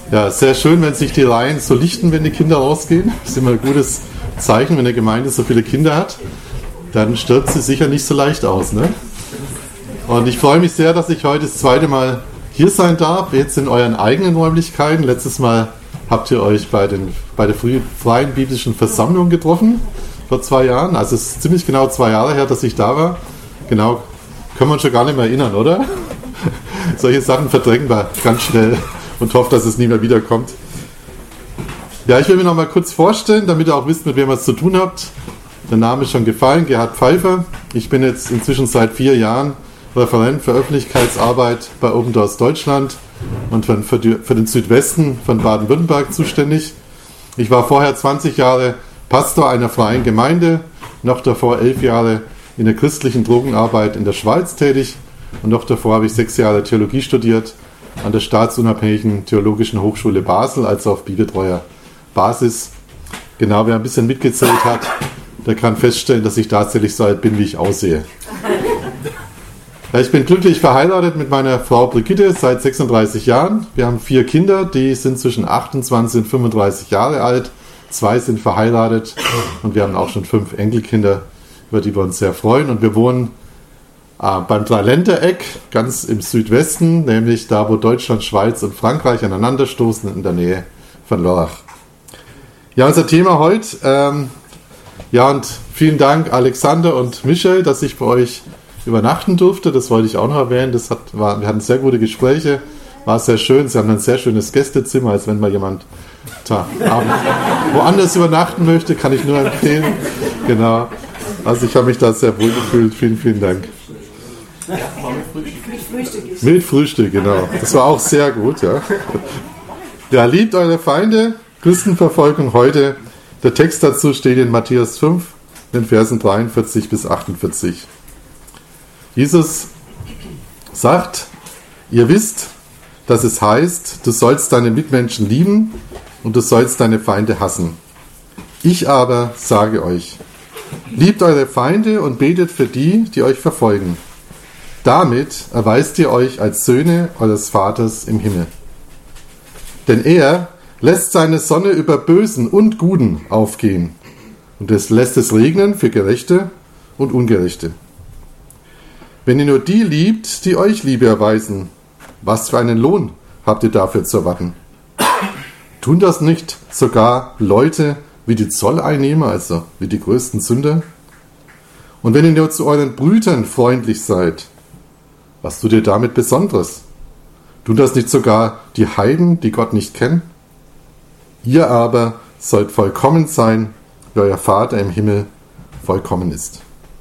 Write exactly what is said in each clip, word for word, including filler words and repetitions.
Ja, sehr schön, wenn sich die Reihen so lichten, wenn die Kinder rausgehen. Das ist immer ein gutes Zeichen, wenn eine Gemeinde so viele Kinder hat. Dann stirbt sie sicher nicht so leicht aus. Ne? Und ich freue mich sehr, dass ich heute das zweite Mal hier sein darf, jetzt in euren eigenen Räumlichkeiten. Letztes Mal habt ihr euch bei, den, bei der Freien Biblischen Versammlung getroffen, vor zwei Jahren. Also es ist ziemlich genau zwei Jahre her, dass ich da war. Genau, können wir uns schon gar nicht mehr erinnern, oder? Solche Sachen verdrängen wir ganz schnell und hoffe, dass es nie mehr wiederkommt. Ja, ich will mir noch mal kurz vorstellen, damit ihr auch wisst, mit wem ihr es zu tun habt. Der Name ist schon gefallen, Gerhard Pfeiffer. Ich bin jetzt inzwischen seit vier Jahren Referent für Öffentlichkeitsarbeit bei Open Doors Deutschland und für, die, für den Südwesten von Baden-Württemberg zuständig. Ich war vorher zwanzig Jahre Pastor einer freien Gemeinde, noch davor elf Jahre in der christlichen Drogenarbeit in der Schweiz tätig und noch davor habe ich sechs Jahre Theologie studiert an der staatsunabhängigen Theologischen Hochschule Basel, also auf bibeltreuer Basis. Genau, wer ein bisschen mitgezählt hat, der kann feststellen, dass ich tatsächlich so alt bin, wie ich aussehe. Ja, ich bin glücklich verheiratet mit meiner Frau Brigitte seit sechsunddreißig Jahren. Wir haben vier Kinder, die sind zwischen achtundzwanzig und fünfunddreißig Jahre alt. Zwei sind verheiratet und wir haben auch schon fünf Enkelkinder, über die wir uns sehr freuen. Und wir wohnen äh, beim Dreiländereck, ganz im Südwesten, nämlich da, wo Deutschland, Schweiz und Frankreich aneinanderstoßen, in der Nähe von Lörrach. Ja, unser Thema heute, ähm, ja, und vielen Dank Alexander und Michael, dass ich bei euch übernachten durfte. Das wollte ich auch noch erwähnen. Das hat, war, wir hatten sehr gute Gespräche, war sehr schön. Sie haben ein sehr schönes Gästezimmer, als wenn mal jemand tja, abends woanders übernachten möchte, kann ich nur empfehlen. Genau. Also ich habe mich da sehr wohl gefühlt. Vielen, vielen Dank. Mit Frühstück. Mit Frühstück, genau. Das war auch sehr gut, ja. Ja, liebt eure Feinde. Christenverfolgung heute. Der Text dazu steht in Matthäus fünf, in den Versen dreiundvierzig bis achtundvierzig. Jesus sagt, ihr wisst, dass es heißt, du sollst deine Mitmenschen lieben und du sollst deine Feinde hassen. Ich aber sage euch, liebt eure Feinde und betet für die, die euch verfolgen. Damit erweist ihr euch als Söhne eures Vaters im Himmel. Denn er lässt seine Sonne über Bösen und Guten aufgehen und es lässt es regnen für Gerechte und Ungerechte. Wenn ihr nur die liebt, die euch Liebe erweisen, was für einen Lohn habt ihr dafür zu erwarten? Tun das nicht sogar Leute wie die Zolleinnehmer, also wie die größten Sünder? Und wenn ihr nur zu euren Brüdern freundlich seid, was tut ihr damit Besonderes? Tun das nicht sogar die Heiden, die Gott nicht kennen? Ihr aber sollt vollkommen sein, wie euer Vater im Himmel vollkommen ist.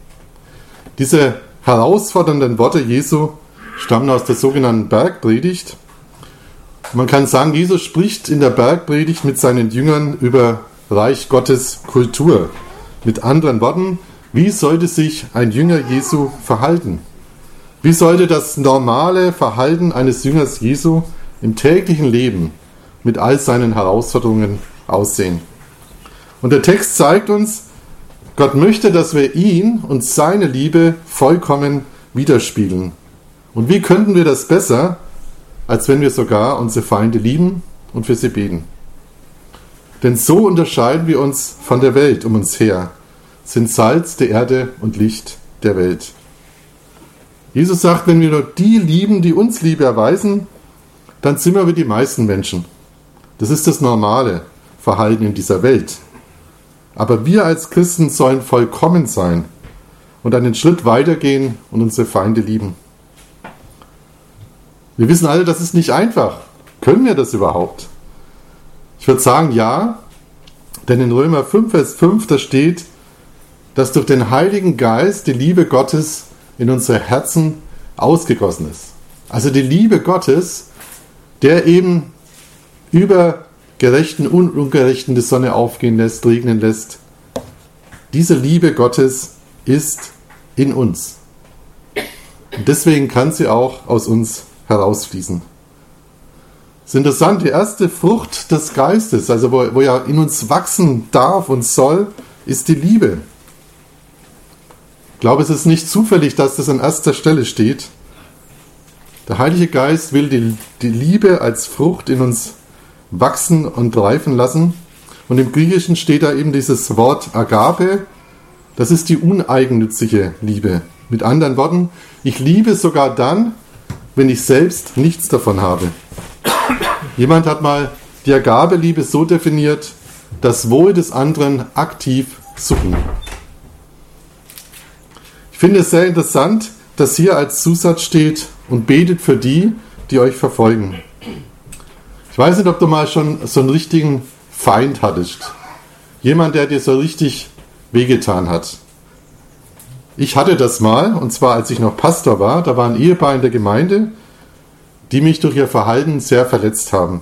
Diese herausfordernden Worte Jesu stammen aus der sogenannten Bergpredigt. Man kann sagen, Jesus spricht in der Bergpredigt mit seinen Jüngern über Reich Gottes Kultur. Mit anderen Worten, wie sollte sich ein Jünger Jesu verhalten? Wie sollte das normale Verhalten eines Jüngers Jesu im täglichen Leben mit all seinen Herausforderungen aussehen? Und der Text zeigt uns, Gott möchte, dass wir ihn und seine Liebe vollkommen widerspiegeln. Und wie könnten wir das besser, als wenn wir sogar unsere Feinde lieben und für sie beten? Denn so unterscheiden wir uns von der Welt um uns her, sind Salz der Erde und Licht der Welt. Jesus sagt, wenn wir nur die lieben, die uns Liebe erweisen, dann sind wir wie die meisten Menschen. Das ist das normale Verhalten in dieser Welt. Aber wir als Christen sollen vollkommen sein und einen Schritt weitergehen und unsere Feinde lieben. Wir wissen alle, das ist nicht einfach. Können wir das überhaupt? Ich würde sagen, ja, denn in Römer fünf, Vers fünf, da steht, dass durch den Heiligen Geist die Liebe Gottes in unsere Herzen ausgegossen ist. Also die Liebe Gottes, der eben über Gerechten und Ungerechten die Sonne aufgehen lässt, regnen lässt. Diese Liebe Gottes ist in uns. Und deswegen kann sie auch aus uns herausfließen. Das ist interessant, die erste Frucht des Geistes, also wo, wo ja in uns wachsen darf und soll, ist die Liebe. Ich glaube, es ist nicht zufällig, dass das an erster Stelle steht. Der Heilige Geist will die, die Liebe als Frucht in uns wachsen und reifen lassen. Und im Griechischen steht da eben dieses Wort Agape, das ist die uneigennützige Liebe. Mit anderen Worten, ich liebe sogar dann, wenn ich selbst nichts davon habe. Jemand hat mal die Agape-Liebe so definiert, das Wohl des anderen aktiv suchen. Ich finde es sehr interessant, dass hier als Zusatz steht, und betet für die, die euch verfolgen. Ich weiß nicht, ob du mal schon so einen richtigen Feind hattest. Jemand, der dir so richtig wehgetan hat. Ich hatte das mal, und zwar als ich noch Pastor war, da war ein Ehepaar in der Gemeinde, die mich durch ihr Verhalten sehr verletzt haben.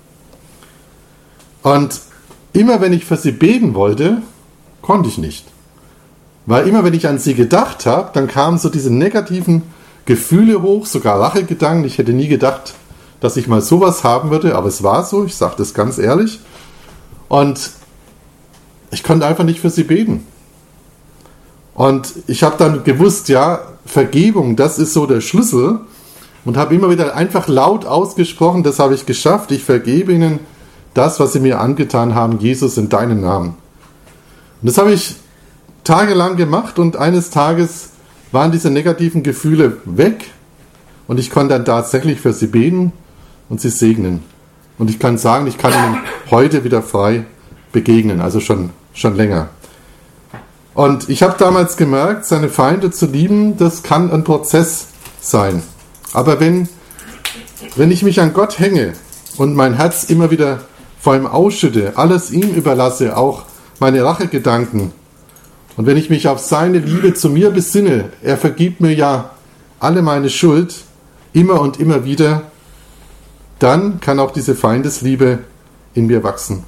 Und immer wenn ich für sie beten wollte, konnte ich nicht. Weil immer wenn ich an sie gedacht habe, dann kamen so diese negativen Gefühle hoch, sogar Rachegedanken. Ich hätte nie gedacht, dass ich mal sowas haben würde, aber es war so, ich sage das ganz ehrlich. Und ich konnte einfach nicht für sie beten. Und ich habe dann gewusst, ja, Vergebung, das ist so der Schlüssel. Und habe immer wieder einfach laut ausgesprochen, das habe ich geschafft, ich vergebe ihnen das, was sie mir angetan haben, Jesus, in deinem Namen. Und das habe ich tagelang gemacht und eines Tages waren diese negativen Gefühle weg und ich konnte dann tatsächlich für sie beten und sie segnen. Und ich kann sagen, ich kann ihnen heute wieder frei begegnen, also schon, schon länger. Und ich habe damals gemerkt, seine Feinde zu lieben, das kann ein Prozess sein. Aber wenn, wenn ich mich an Gott hänge und mein Herz immer wieder vor ihm ausschütte, alles ihm überlasse, auch meine Rachegedanken, und wenn ich mich auf seine Liebe zu mir besinne, er vergibt mir ja alle meine Schuld, immer und immer wieder, dann kann auch diese Feindesliebe in mir wachsen.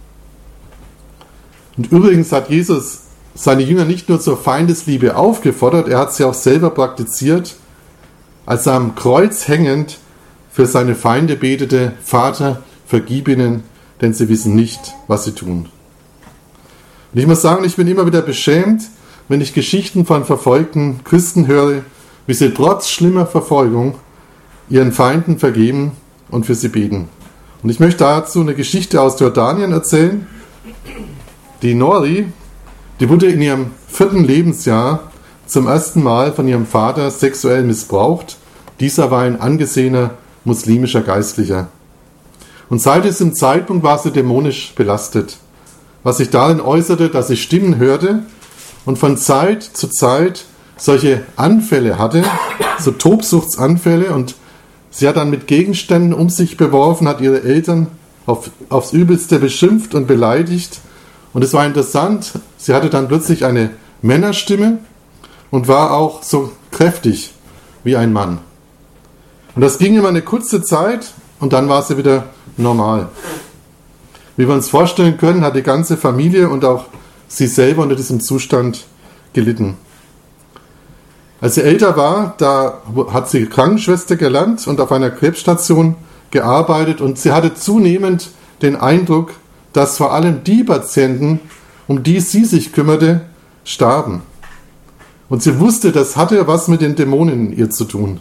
Und übrigens hat Jesus seine Jünger nicht nur zur Feindesliebe aufgefordert, er hat sie auch selber praktiziert, als er am Kreuz hängend für seine Feinde betete, Vater, vergib ihnen, denn sie wissen nicht, was sie tun. Und ich muss sagen, ich bin immer wieder beschämt, wenn ich Geschichten von verfolgten Christen höre, wie sie trotz schlimmer Verfolgung ihren Feinden vergeben und für sie beten. Und ich möchte dazu eine Geschichte aus Jordanien erzählen. Die Nori, die wurde in ihrem vierten Lebensjahr zum ersten Mal von ihrem Vater sexuell missbraucht. Dieser war ein angesehener muslimischer Geistlicher. Und seit diesem Zeitpunkt war sie dämonisch belastet, was sich darin äußerte, dass sie Stimmen hörte und von Zeit zu Zeit solche Anfälle hatte, so Tobsuchtsanfälle, und sie hat dann mit Gegenständen um sich beworfen, hat ihre Eltern auf, aufs Übelste beschimpft und beleidigt. Und es war interessant, sie hatte dann plötzlich eine Männerstimme und war auch so kräftig wie ein Mann. Und das ging immer eine kurze Zeit und dann war sie wieder normal. Wie wir uns vorstellen können, hat die ganze Familie und auch sie selber unter diesem Zustand gelitten. Als sie älter war, da hat sie Krankenschwester gelernt und auf einer Krebsstation gearbeitet und sie hatte zunehmend den Eindruck, dass vor allem die Patienten, um die sie sich kümmerte, starben. Und sie wusste, das hatte was mit den Dämonen in ihr zu tun.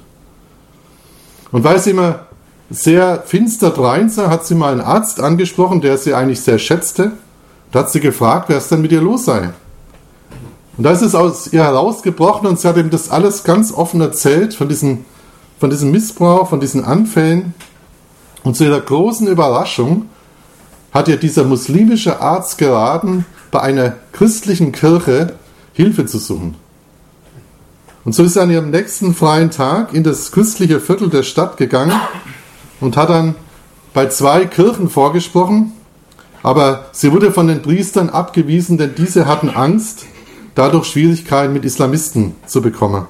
Und weil sie immer sehr finster dreinsah, hat sie mal einen Arzt angesprochen, der sie eigentlich sehr schätzte. Da hat sie gefragt, wer es denn mit ihr los sei. Und da ist es aus ihr herausgebrochen und sie hat ihm das alles ganz offen erzählt, von diesem, von diesem Missbrauch, von diesen Anfällen. Und zu ihrer großen Überraschung hat ihr dieser muslimische Arzt geraten, bei einer christlichen Kirche Hilfe zu suchen. Und so ist sie an ihrem nächsten freien Tag in das christliche Viertel der Stadt gegangen und hat dann bei zwei Kirchen vorgesprochen, aber sie wurde von den Priestern abgewiesen, denn diese hatten Angst, dadurch Schwierigkeiten mit Islamisten zu bekommen.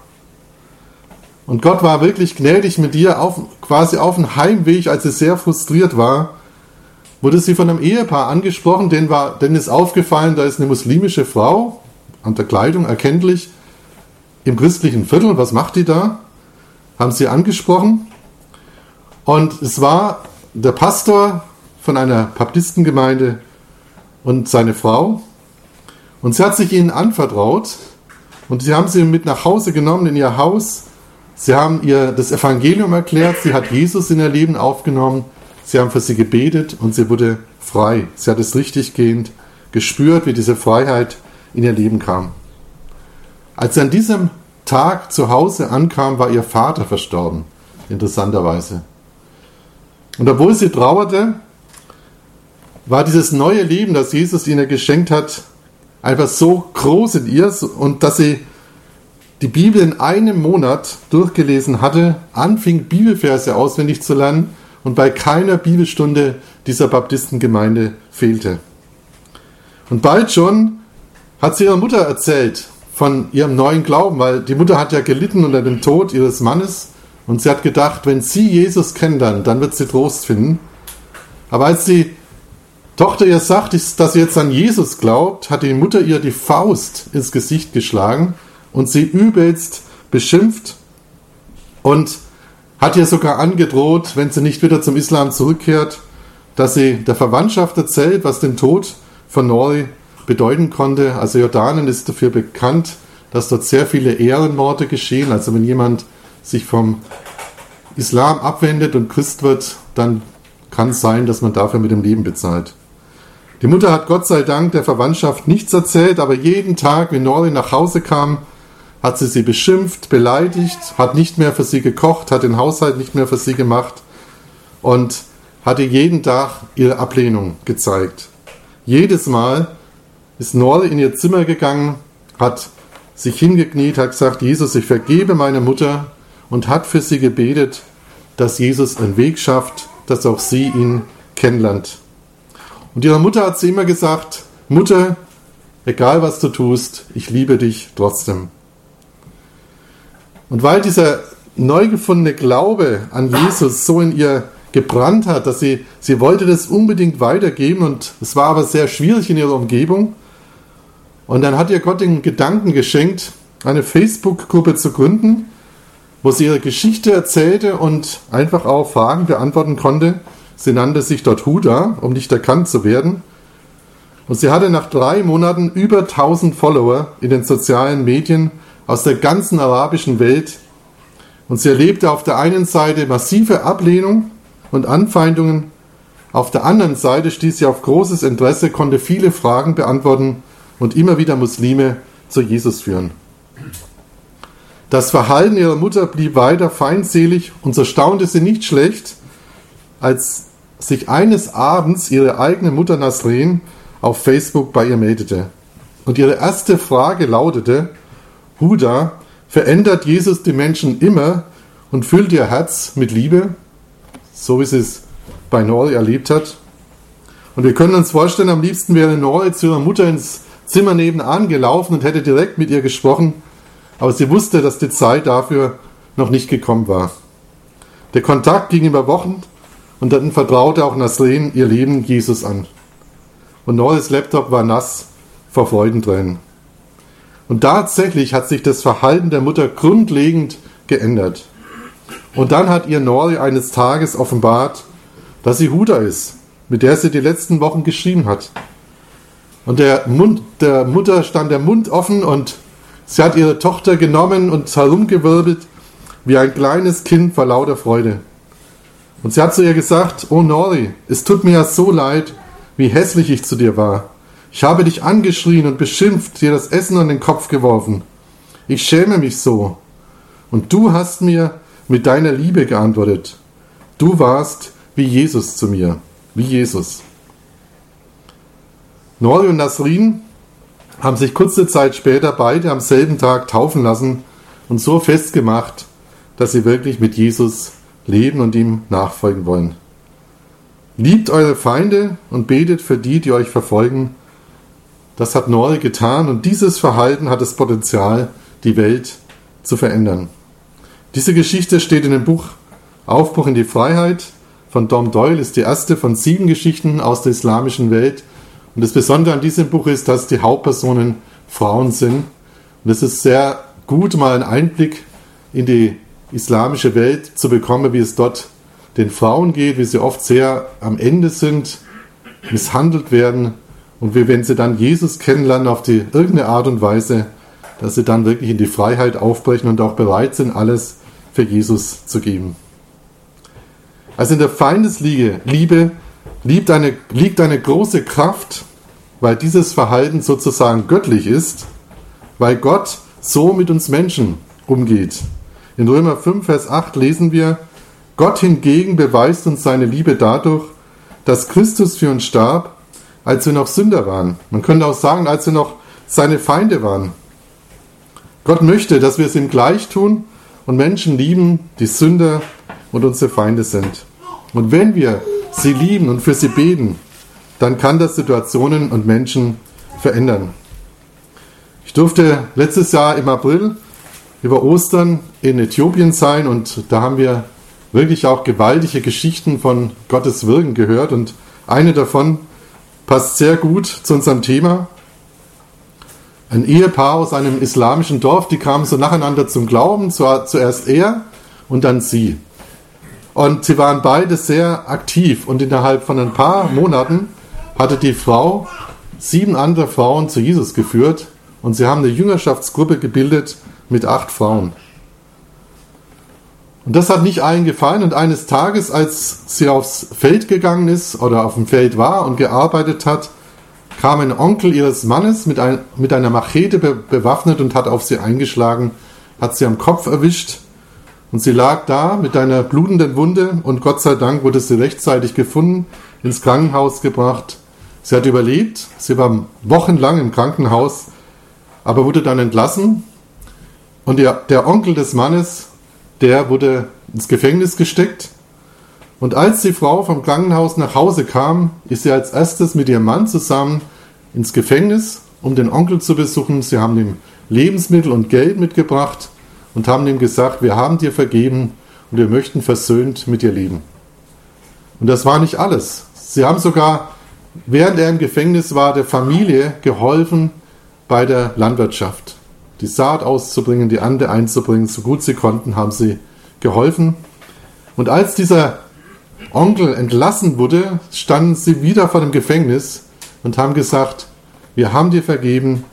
Und Gott war wirklich gnädig mit ihr, auf, quasi auf dem Heimweg, als sie sehr frustriert war, wurde sie von einem Ehepaar angesprochen, denen, war, denen ist aufgefallen, da ist eine muslimische Frau, an der Kleidung erkenntlich, im christlichen Viertel, was macht die da? Haben sie angesprochen. Und es war der Pastor von einer Baptistengemeinde und seine Frau. Und sie hat sich ihnen anvertraut und sie haben sie mit nach Hause genommen in ihr Haus. Sie haben ihr das Evangelium erklärt, sie hat Jesus in ihr Leben aufgenommen. sie haben für sie gebetet und sie wurde frei. Sie hat es richtiggehend gespürt, wie diese Freiheit in ihr Leben kam. Als sie an diesem Tag zu Hause ankam, war ihr Vater verstorben, interessanterweise. Und obwohl sie trauerte, war dieses neue Leben, das Jesus ihnen geschenkt hat, einfach so groß in ihr, und dass sie die Bibel in einem Monat durchgelesen hatte, anfing Bibelverse auswendig zu lernen und bei keiner Bibelstunde dieser Baptistengemeinde fehlte. Und bald schon hat sie ihrer Mutter erzählt von ihrem neuen Glauben, weil die Mutter hat ja gelitten unter dem Tod ihres Mannes und sie hat gedacht, wenn sie Jesus kennenlernt, dann wird sie Trost finden. Aber als die Tochter ihr sagt, dass sie jetzt an Jesus glaubt, hat die Mutter ihr die Faust ins Gesicht geschlagen und sie übelst beschimpft und hat ihr sogar angedroht, wenn sie nicht wieder zum Islam zurückkehrt, dass sie der Verwandtschaft erzählt, was den Tod von Nori bedeuten konnte. Also Jordanien ist dafür bekannt, dass dort sehr viele Ehrenmorde geschehen. Also wenn jemand sich vom Islam abwendet und Christ wird, dann kann es sein, dass man dafür mit dem Leben bezahlt. Die Mutter hat Gott sei Dank der Verwandtschaft nichts erzählt, aber jeden Tag, wenn Nori nach Hause kam, hat sie sie beschimpft, beleidigt, hat nicht mehr für sie gekocht, hat den Haushalt nicht mehr für sie gemacht und hatte jeden Tag ihre Ablehnung gezeigt. Jedes Mal ist Nori in ihr Zimmer gegangen, hat sich hingekniet, hat gesagt, Jesus, ich vergebe meiner Mutter, und hat für sie gebetet, dass Jesus einen Weg schafft, dass auch sie ihn kennenlernt. Und ihrer Mutter hat sie immer gesagt, Mutter, egal was du tust, ich liebe dich trotzdem. Und weil dieser neu gefundene Glaube an Jesus so in ihr gebrannt hat, dass sie, sie wollte das unbedingt weitergeben, und es war aber sehr schwierig in ihrer Umgebung. Und dann hat ihr Gott den Gedanken geschenkt, eine Facebook-Gruppe zu gründen, wo sie ihre Geschichte erzählte und einfach auch Fragen beantworten konnte. Sie nannte sich dort Huda, um nicht erkannt zu werden. Und sie hatte nach drei Monaten über tausend Follower in den sozialen Medien aus der ganzen arabischen Welt. Und sie erlebte auf der einen Seite massive Ablehnung und Anfeindungen. Auf der anderen Seite stieß sie auf großes Interesse, konnte viele Fragen beantworten und immer wieder Muslime zu Jesus führen. Das Verhalten ihrer Mutter blieb weiter feindselig, und so staunte sie nicht schlecht, als sich eines Abends ihre eigene Mutter Nasrin auf Facebook bei ihr meldete. Und ihre erste Frage lautete, Huda, verändert Jesus die Menschen immer und füllt ihr Herz mit Liebe, so wie sie es bei Nori erlebt hat? Und wir können uns vorstellen, am liebsten wäre Nori zu ihrer Mutter ins Zimmer nebenan gelaufen und hätte direkt mit ihr gesprochen, aber sie wusste, dass die Zeit dafür noch nicht gekommen war. Der Kontakt ging über Wochen, und dann vertraute auch Nasrin ihr Leben Jesus an. Und Noris Laptop war nass vor Freudentränen. Und tatsächlich hat sich das Verhalten der Mutter grundlegend geändert. Und dann hat ihr Nori eines Tages offenbart, dass sie Huda ist, mit der sie die letzten Wochen geschrieben hat. Und der Mund der Mutter stand der Mund offen, und sie hat ihre Tochter genommen und herumgewirbelt wie ein kleines Kind vor lauter Freude. Und sie hat zu ihr gesagt, oh Nori, es tut mir ja so leid, wie hässlich ich zu dir war. Ich habe dich angeschrien und beschimpft, dir das Essen an den Kopf geworfen. Ich schäme mich so. Und du hast mir mit deiner Liebe geantwortet. Du warst wie Jesus zu mir, wie Jesus. Nori und Nasrin haben sich kurze Zeit später beide am selben Tag taufen lassen und so festgemacht, dass sie wirklich mit Jesus leben und ihm nachfolgen wollen. Liebt eure Feinde und betet für die, die euch verfolgen. Das hat Nori getan, und dieses Verhalten hat das Potenzial, die Welt zu verändern. Diese Geschichte steht in dem Buch Aufbruch in die Freiheit von Tom Doyle, ist die erste von sieben Geschichten aus der islamischen Welt. Und das Besondere an diesem Buch ist, dass die Hauptpersonen Frauen sind. Und es ist sehr gut, mal einen Einblick in die islamische Welt zu bekommen, wie es dort den Frauen geht, wie sie oft sehr am Ende sind, misshandelt werden, und wie, wenn sie dann Jesus kennenlernen auf die irgendeine Art und Weise, dass sie dann wirklich in die Freiheit aufbrechen und auch bereit sind, alles für Jesus zu geben. Also in der Feindesliebe Liebe liegt eine, liegt eine große Kraft, weil dieses Verhalten sozusagen göttlich ist, weil Gott so mit uns Menschen umgeht. In Römer fünf, Vers acht lesen wir, Gott hingegen beweist uns seine Liebe dadurch, dass Christus für uns starb, als wir noch Sünder waren. Man könnte auch sagen, als wir noch seine Feinde waren. Gott möchte, dass wir es ihm gleich tun und Menschen lieben, die Sünder und unsere Feinde sind. Und wenn wir sie lieben und für sie beten, dann kann das Situationen und Menschen verändern. Ich durfte letztes Jahr im April über Ostern in Äthiopien sein und da haben wir wirklich auch gewaltige Geschichten von Gottes Wirken gehört und eine davon passt sehr gut zu unserem Thema. Ein Ehepaar aus einem islamischen Dorf, die kamen so nacheinander zum Glauben, zuerst er und dann sie. Und sie waren beide sehr aktiv und innerhalb von ein paar Monaten hatte die Frau sieben andere Frauen zu Jesus geführt und sie haben eine Jüngerschaftsgruppe gebildet mit acht Frauen. Und das hat nicht allen gefallen und eines Tages, als sie aufs Feld gegangen ist oder auf dem Feld war und gearbeitet hat, kam ein Onkel ihres Mannes mit, ein, mit einer Machete be- bewaffnet und hat auf sie eingeschlagen, hat sie am Kopf erwischt und sie lag da mit einer blutenden Wunde und Gott sei Dank wurde sie rechtzeitig gefunden, ins Krankenhaus gebracht. Sie hat überlebt, sie war wochenlang im Krankenhaus, aber wurde dann entlassen und der, der Onkel des Mannes, der wurde ins Gefängnis gesteckt. Und als die Frau vom Krankenhaus nach Hause kam, ist sie als erstes mit ihrem Mann zusammen ins Gefängnis, um den Onkel zu besuchen. Sie haben ihm Lebensmittel und Geld mitgebracht und haben ihm gesagt, wir haben dir vergeben und wir möchten versöhnt mit dir leben. Und das war nicht alles. Sie haben sogar, während er im Gefängnis war, der Familie geholfen bei der Landwirtschaft. Die Saat auszubringen, die Ernte einzubringen, so gut sie konnten, haben sie geholfen. Und als dieser Onkel entlassen wurde, standen sie wieder vor dem Gefängnis und haben gesagt, wir haben dir vergeben,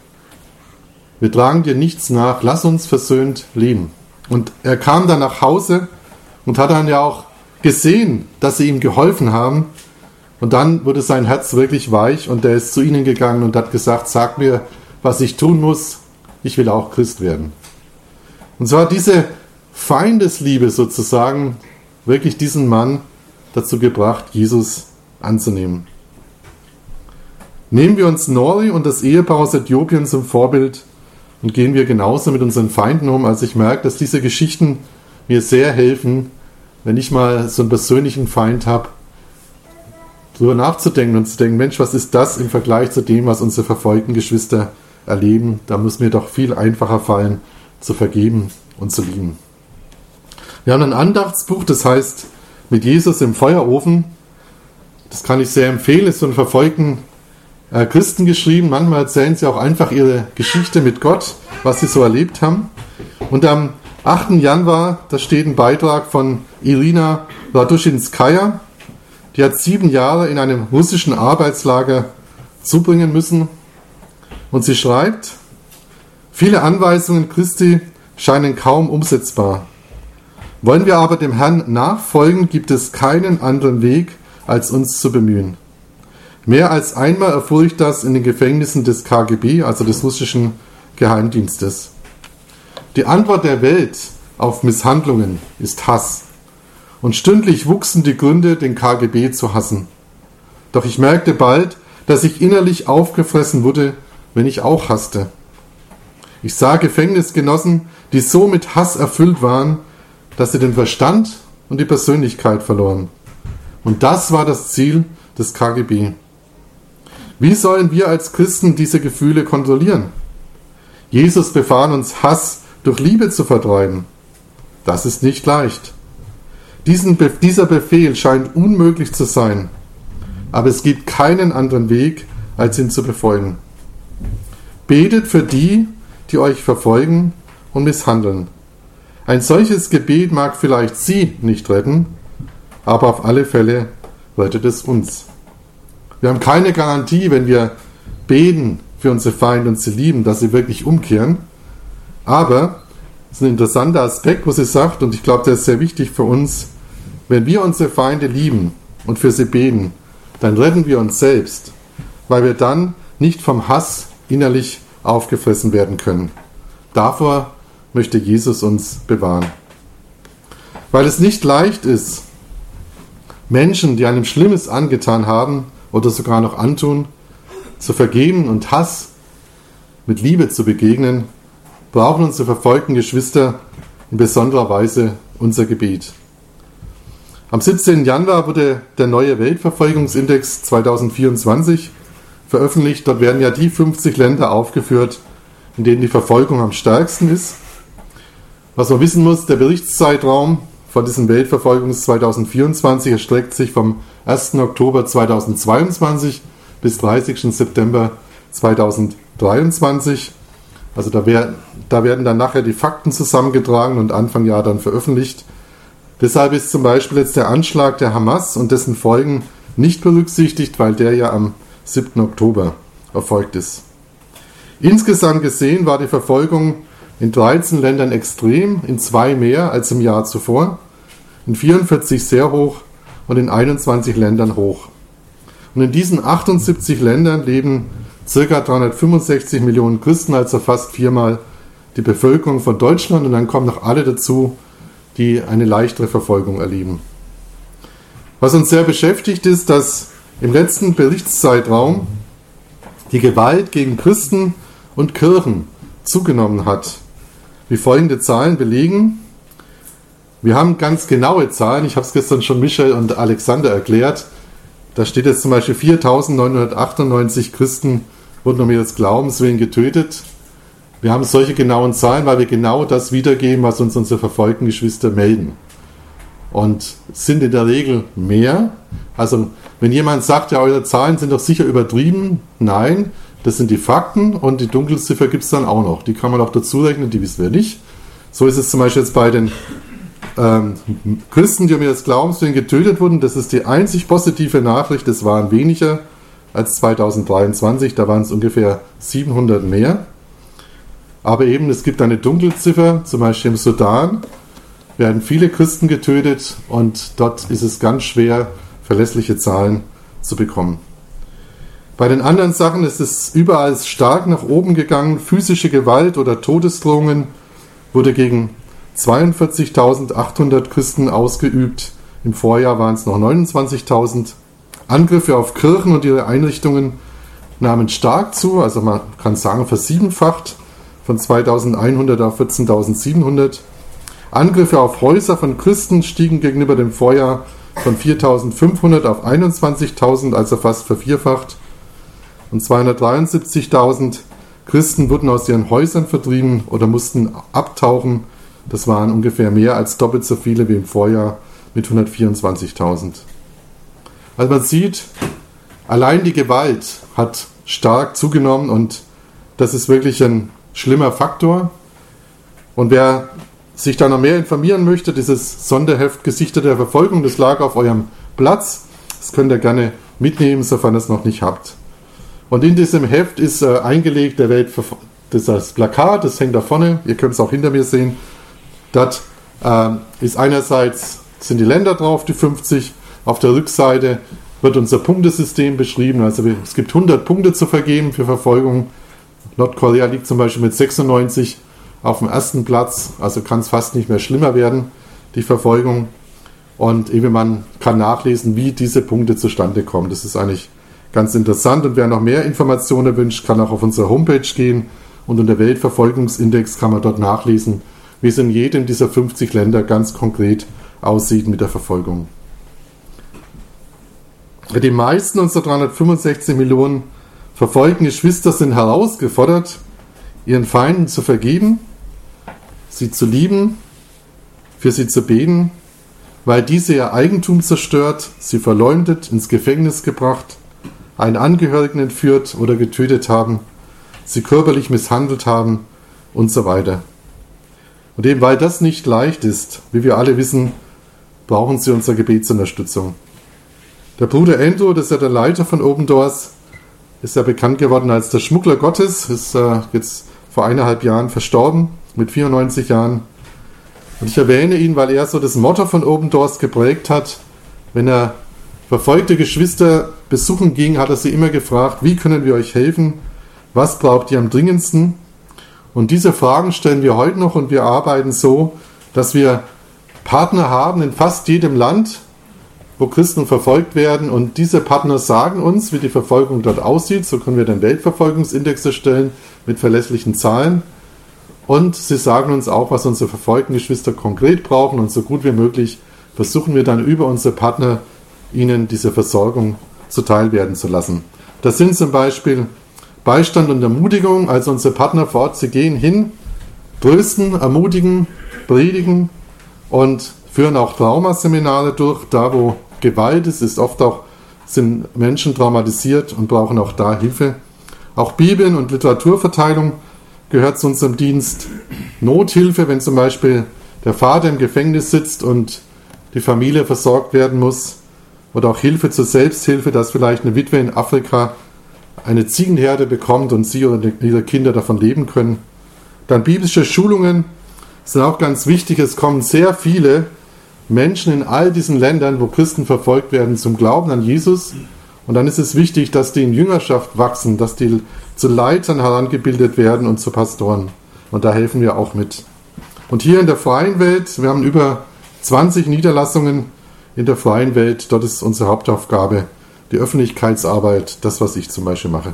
wir tragen dir nichts nach, lass uns versöhnt leben. Und er kam dann nach Hause und hat dann ja auch gesehen, dass sie ihm geholfen haben. Und dann wurde sein Herz wirklich weich und er ist zu ihnen gegangen und hat gesagt, sag mir, was ich tun muss, ich will auch Christ werden. Und so hat diese Feindesliebe sozusagen wirklich diesen Mann dazu gebracht, Jesus anzunehmen. Nehmen wir uns Nori und das Ehepaar aus Äthiopien zum Vorbild und gehen wir genauso mit unseren Feinden um. Also ich merke, dass diese Geschichten mir sehr helfen, wenn ich mal so einen persönlichen Feind habe, darüber nachzudenken und zu denken, Mensch, was ist das im Vergleich zu dem, was unsere verfolgten Geschwister erleben? Da muss mir doch viel einfacher fallen, zu vergeben und zu lieben. Wir haben ein Andachtsbuch, das heißt Mit Jesus im Feuerofen. Das kann ich sehr empfehlen, ist von verfolgten äh, Christen geschrieben. Manchmal erzählen sie auch einfach ihre Geschichte mit Gott, was sie so erlebt haben. Und am achten Januar, da steht ein Beitrag von Irina Raduschinskaja. Die hat sieben Jahre in einem russischen Arbeitslager zubringen müssen. Und sie schreibt, viele Anweisungen Christi scheinen kaum umsetzbar. Wollen wir aber dem Herrn nachfolgen, gibt es keinen anderen Weg, als uns zu bemühen. Mehr als einmal erfuhr ich das in den Gefängnissen des K G B, also des russischen Geheimdienstes. Die Antwort der Welt auf Misshandlungen ist Hass. Und stündlich wuchsen die Gründe, den K G B zu hassen. Doch ich merkte bald, dass ich innerlich aufgefressen wurde, wenn ich auch hasste. Ich sah Gefängnisgenossen, die so mit Hass erfüllt waren, dass sie den Verstand und die Persönlichkeit verloren. Und das war das Ziel des K G B. Wie sollen wir als Christen diese Gefühle kontrollieren? Jesus befahl uns, Hass durch Liebe zu vertreiben. Das ist nicht leicht. Diesen Be- dieser Befehl scheint unmöglich zu sein, aber es gibt keinen anderen Weg, als ihn zu befolgen. Betet für die, die euch verfolgen und misshandeln. Ein solches Gebet mag vielleicht sie nicht retten, aber auf alle Fälle rettet es uns. Wir haben keine Garantie, wenn wir beten für unsere Feinde und sie lieben, dass sie wirklich umkehren. Aber es ist ein interessanter Aspekt, wo sie sagt, und ich glaube, der ist sehr wichtig für uns, wenn wir unsere Feinde lieben und für sie beten, dann retten wir uns selbst, weil wir dann nicht vom Hass innerlich aufgefressen werden können. Davor möchte Jesus uns bewahren. Weil es nicht leicht ist, Menschen, die einem Schlimmes angetan haben oder sogar noch antun, zu vergeben und Hass mit Liebe zu begegnen, brauchen unsere verfolgten Geschwister in besonderer Weise unser Gebet. Am siebzehnten Januar wurde der neue Weltverfolgungsindex zweitausendvierundzwanzig veröffentlicht. Dort werden ja die fünfzig Länder aufgeführt, in denen die Verfolgung am stärksten ist. Was man wissen muss, der Berichtszeitraum von diesem Weltverfolgungs zweitausendvierundzwanzig erstreckt sich vom ersten Oktober zweitausendzweiundzwanzig bis dreißigsten September zweitausenddreiundzwanzig. Also da, wär, da werden dann nachher die Fakten zusammengetragen und Anfang Jahr dann veröffentlicht. Deshalb ist zum Beispiel jetzt der Anschlag der Hamas und dessen Folgen nicht berücksichtigt, weil der ja am siebten Oktober erfolgt ist. Insgesamt gesehen war die Verfolgung in dreizehn Ländern extrem, in zwei mehr als im Jahr zuvor, in vierundvierzig sehr hoch und in einundzwanzig Ländern hoch. Und in diesen achtundsiebzig Ländern leben ca. dreihundertfünfundsechzig Millionen Christen, also fast viermal die Bevölkerung von Deutschland, und dann kommen noch alle dazu, die eine leichtere Verfolgung erleben. Was uns sehr beschäftigt ist, dass im letzten Berichtszeitraum die Gewalt gegen Christen und Kirchen zugenommen hat. Wie folgende Zahlen belegen. Wir haben ganz genaue Zahlen, ich habe es gestern schon Michael und Alexander erklärt. Da steht jetzt zum Beispiel viertausendneunhundertachtundneunzig Christen wurden um ihres Glaubens willen getötet. Wir haben solche genauen Zahlen, weil wir genau das wiedergeben, was uns unsere verfolgten Geschwister melden. Und es sind in der Regel mehr. Also wenn jemand sagt, ja, eure Zahlen sind doch sicher übertrieben, nein, das sind die Fakten, und die Dunkelziffer gibt es dann auch noch. Die kann man auch dazu rechnen, die wissen wir nicht. So ist es zum Beispiel jetzt bei den ähm, Christen, die um ihres Glaubens willen getötet wurden. Das ist die einzig positive Nachricht. Es waren weniger als zweitausenddreiundzwanzig, da waren es ungefähr siebenhundert mehr. Aber eben, es gibt eine Dunkelziffer, zum Beispiel im Sudan werden viele Christen getötet, und dort ist es ganz schwer, verlässliche Zahlen zu bekommen. Bei den anderen Sachen ist es überall stark nach oben gegangen. Physische Gewalt oder Todesdrohungen wurde gegen zweiundvierzigtausendachthundert Christen ausgeübt. Im Vorjahr waren es noch neunundzwanzigtausend. Angriffe auf Kirchen und ihre Einrichtungen nahmen stark zu, also man kann sagen versiebenfacht, von zweitausendeinhundert auf vierzehntausendsiebenhundert. Angriffe auf Häuser von Christen stiegen gegenüber dem Vorjahr von viertausendfünfhundert auf einundzwanzigtausend, also fast vervierfacht. Und zweihundertdreiundsiebzigtausend Christen wurden aus ihren Häusern vertrieben oder mussten abtauchen. Das waren ungefähr mehr als doppelt so viele wie im Vorjahr mit hundertvierundzwanzigtausend. Also man sieht, allein die Gewalt hat stark zugenommen, und das ist wirklich ein schlimmer Faktor. Und wer sich da noch mehr informieren möchte, dieses Sonderheft Gesichter der Verfolgung, das lag auf eurem Platz. Das könnt ihr gerne mitnehmen, sofern ihr es noch nicht habt. Und in diesem Heft ist äh, eingelegt der Weltverf- das, das Plakat, das hängt da vorne, ihr könnt es auch hinter mir sehen. Dort äh, ist einerseits sind die Länder drauf, die fünfzig. Auf der Rückseite wird unser Punktesystem beschrieben. Also wir, es gibt hundert Punkte zu vergeben für Verfolgung. Nordkorea liegt zum Beispiel mit sechsundneunzig auf dem ersten Platz, also kann es fast nicht mehr schlimmer werden, die Verfolgung. Und eben man kann nachlesen, wie diese Punkte zustande kommen. Das ist eigentlich ganz interessant. Und wer noch mehr Informationen wünscht, kann auch auf unsere Homepage gehen. Und unter Weltverfolgungsindex kann man dort nachlesen, wie es in jedem dieser fünfzig Länder ganz konkret aussieht mit der Verfolgung. Die meisten unserer dreihundertfünfundsechzig Millionen verfolgten Geschwister sind herausgefordert, ihren Feinden zu vergeben, sie zu lieben, für sie zu beten, weil diese ihr Eigentum zerstört, sie verleumdet, ins Gefängnis gebracht, einen Angehörigen entführt oder getötet haben, sie körperlich misshandelt haben und so weiter. Und eben weil das nicht leicht ist, wie wir alle wissen, brauchen sie unsere Gebetsunterstützung. Der Bruder Andrew, das ist ja der Leiter von Open Doors, ist ja bekannt geworden als der Schmuggler Gottes, ist äh, jetzt vor eineinhalb Jahren verstorben, mit vierundneunzig Jahren. Und ich erwähne ihn, weil er so das Motto von Open Doors geprägt hat. Wenn er verfolgte Geschwister besuchen ging, hat er sie immer gefragt, wie können wir euch helfen? Was braucht ihr am dringendsten? Und diese Fragen stellen wir heute noch und wir arbeiten so, dass wir Partner haben in fast jedem Land, wo Christen verfolgt werden, und diese Partner sagen uns, wie die Verfolgung dort aussieht. So können wir den Weltverfolgungsindex erstellen mit verlässlichen Zahlen, und sie sagen uns auch, was unsere verfolgten Geschwister konkret brauchen, und so gut wie möglich versuchen wir dann über unsere Partner ihnen diese Versorgung zuteil werden zu lassen. Das sind zum Beispiel Beistand und Ermutigung, also unsere Partner vor Ort, sie gehen hin, trösten, ermutigen, predigen und führen auch Traumaseminare durch. Da, wo Gewalt ist, ist oft auch, sind Menschen traumatisiert und brauchen auch da Hilfe. Auch Bibeln und Literaturverteilung gehört zu unserem Dienst. Nothilfe, wenn zum Beispiel der Vater im Gefängnis sitzt und die Familie versorgt werden muss. Oder auch Hilfe zur Selbsthilfe, dass vielleicht eine Witwe in Afrika eine Ziegenherde bekommt und sie oder ihre Kinder davon leben können. Dann biblische Schulungen sind auch ganz wichtig. Es kommen sehr viele Menschen in all diesen Ländern, wo Christen verfolgt werden, zum Glauben an Jesus. Und dann ist es wichtig, dass die in Jüngerschaft wachsen, dass die zu Leitern herangebildet werden und zu Pastoren. Und da helfen wir auch mit. Und hier in der freien Welt, wir haben über zwanzig Niederlassungen in der freien Welt. Dort ist unsere Hauptaufgabe die Öffentlichkeitsarbeit, das, was ich zum Beispiel mache.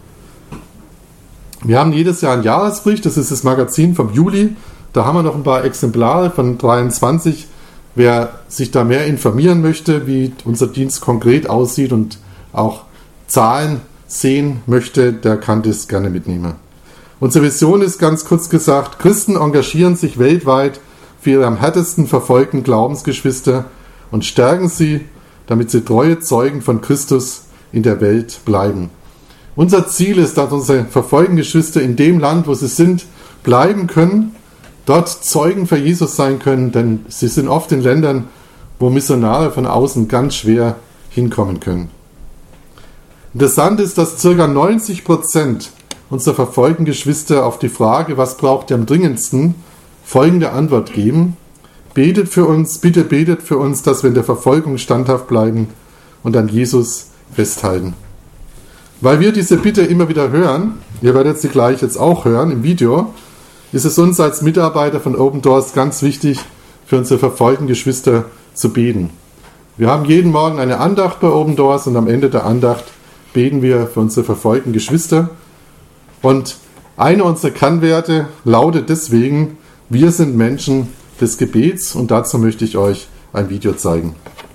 Wir haben jedes Jahr einen Jahresbericht, das ist das Magazin vom Juli. Da haben wir noch ein paar Exemplare von dreiundzwanzig. Wer sich da mehr informieren möchte, wie unser Dienst konkret aussieht und auch Zahlen sehen möchte, der kann das gerne mitnehmen. Unsere Vision ist ganz kurz gesagt, Christen engagieren sich weltweit für ihre am härtesten verfolgten Glaubensgeschwister und stärken sie, damit sie treue Zeugen von Christus in der Welt bleiben. Unser Ziel ist, dass unsere verfolgten Geschwister in dem Land, wo sie sind, bleiben können, dort Zeugen für Jesus sein können, denn sie sind oft in Ländern, wo Missionare von außen ganz schwer hinkommen können. Interessant ist, dass ca. neunzig Prozent unserer verfolgten Geschwister auf die Frage, was braucht ihr am dringendsten, folgende Antwort geben: Betet für uns, bitte betet für uns, dass wir in der Verfolgung standhaft bleiben und an Jesus festhalten. Weil wir diese Bitte immer wieder hören, ihr werdet sie gleich jetzt auch hören im Video, ist es uns als Mitarbeiter von Open Doors ganz wichtig, für unsere verfolgten Geschwister zu beten. Wir haben jeden Morgen eine Andacht bei Open Doors und am Ende der Andacht beten wir für unsere verfolgten Geschwister. Und eine unserer Kernwerte lautet deswegen, wir sind Menschen des Gebets, und dazu möchte ich euch ein Video zeigen.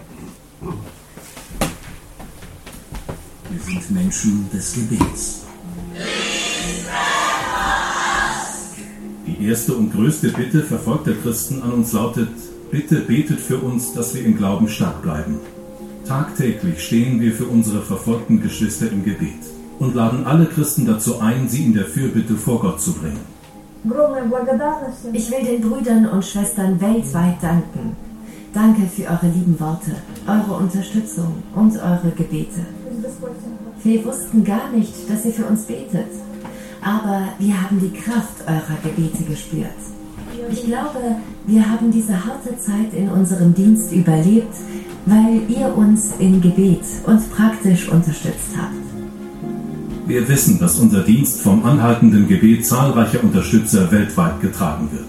Wir sind Menschen des Gebets. Die erste und größte Bitte verfolgter Christen an uns lautet: Bitte betet für uns, dass wir im Glauben stark bleiben. Tagtäglich stehen wir für unsere verfolgten Geschwister im Gebet und laden alle Christen dazu ein, sie in der Fürbitte vor Gott zu bringen. Ich will den Brüdern und Schwestern weltweit danken. Danke für eure lieben Worte, eure Unterstützung und eure Gebete. Wir wussten gar nicht, dass ihr für uns betet, aber wir haben die Kraft eurer Gebete gespürt. Ich glaube, wir haben diese harte Zeit in unserem Dienst überlebt, weil ihr uns in Gebet und praktisch unterstützt habt. Wir wissen, dass unser Dienst vom anhaltenden Gebet zahlreicher Unterstützer weltweit getragen wird.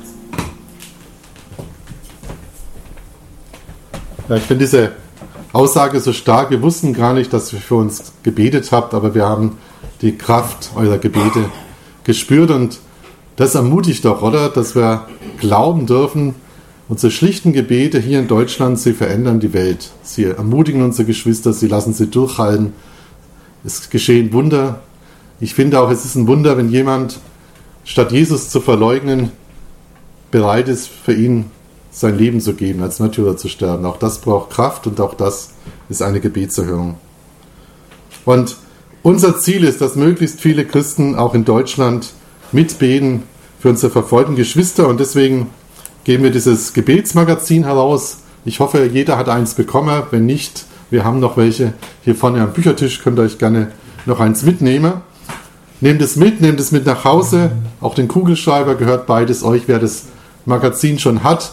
Ja, ich finde diese Aussage so stark. Wir wussten gar nicht, dass ihr für uns gebetet habt, aber wir haben die Kraft eurer Gebete gespürt, und das ermutigt doch, oder? Dass wir glauben dürfen, unsere schlichten Gebete hier in Deutschland, sie verändern die Welt. Sie ermutigen unsere Geschwister, sie lassen sie durchhalten. Es geschehen Wunder. Ich finde auch, es ist ein Wunder, wenn jemand, statt Jesus zu verleugnen, bereit ist, für ihn sein Leben zu geben, als Märtyrer zu sterben. Auch das braucht Kraft, und auch das ist eine Gebetserhörung. Und unser Ziel ist, dass möglichst viele Christen auch in Deutschland mitbeten für unsere verfolgten Geschwister, und deswegen geben wir dieses Gebetsmagazin heraus. Ich hoffe, jeder hat eins bekommen. Wenn nicht, wir haben noch welche hier vorne am Büchertisch, könnt ihr euch gerne noch eins mitnehmen. Nehmt es mit, nehmt es mit nach Hause. Auch den Kugelschreiber gehört beides euch. Wer das Magazin schon hat,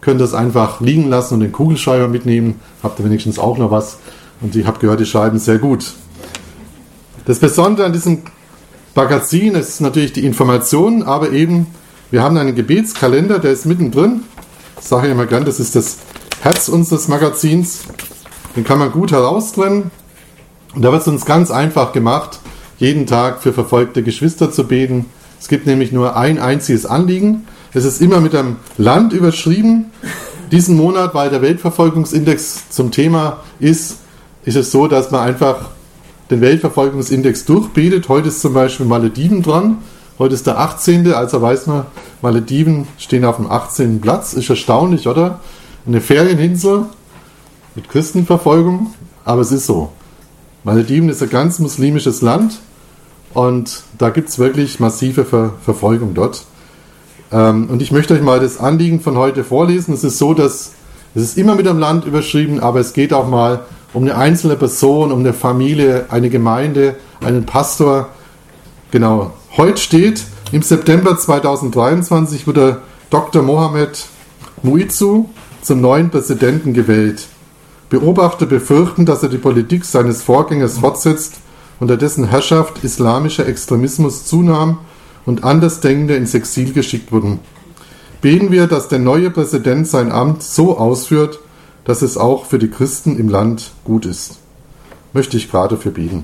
könnt das einfach liegen lassen und den Kugelschreiber mitnehmen. Habt ihr wenigstens auch noch was. Und ich habe gehört, die schreiben sehr gut. Das Besondere an diesem Magazin ist natürlich die Information, aber eben, wir haben einen Gebetskalender, der ist mittendrin. Ich sage ja immer gern, das ist das Herz unseres Magazins. Den kann man gut heraustrennen. Und da wird es uns ganz einfach gemacht, jeden Tag für verfolgte Geschwister zu beten. Es gibt nämlich nur ein einziges Anliegen. Es ist immer mit einem Land überschrieben. Diesen Monat, weil der Weltverfolgungsindex zum Thema ist, ist es so, dass man einfach den Weltverfolgungsindex durchbetet. Heute ist zum Beispiel Malediven dran. Heute ist der achtzehnte Also weiß man, Malediven stehen auf dem achtzehnten Platz. Ist erstaunlich, oder? Eine Ferieninsel mit Christenverfolgung. Aber es ist so. Malediven ist ein ganz muslimisches Land. Und da gibt es wirklich massive Ver- Verfolgung dort. Ähm, und ich möchte euch mal das Anliegen von heute vorlesen. Es ist so, dass es ist immer mit einem Land überschrieben, aber es geht auch mal um eine einzelne Person, um eine Familie, eine Gemeinde, einen Pastor. Genau. Heute steht, im September zweitausenddreiundzwanzig wurde Doktor Mohammed Muizzu zum neuen Präsidenten gewählt. Beobachter befürchten, dass er die Politik seines Vorgängers fortsetzt, unter dessen Herrschaft islamischer Extremismus zunahm und Andersdenkende ins Exil geschickt wurden. Beten wir, dass der neue Präsident sein Amt so ausführt, dass es auch für die Christen im Land gut ist. Möchte ich gerade für beten.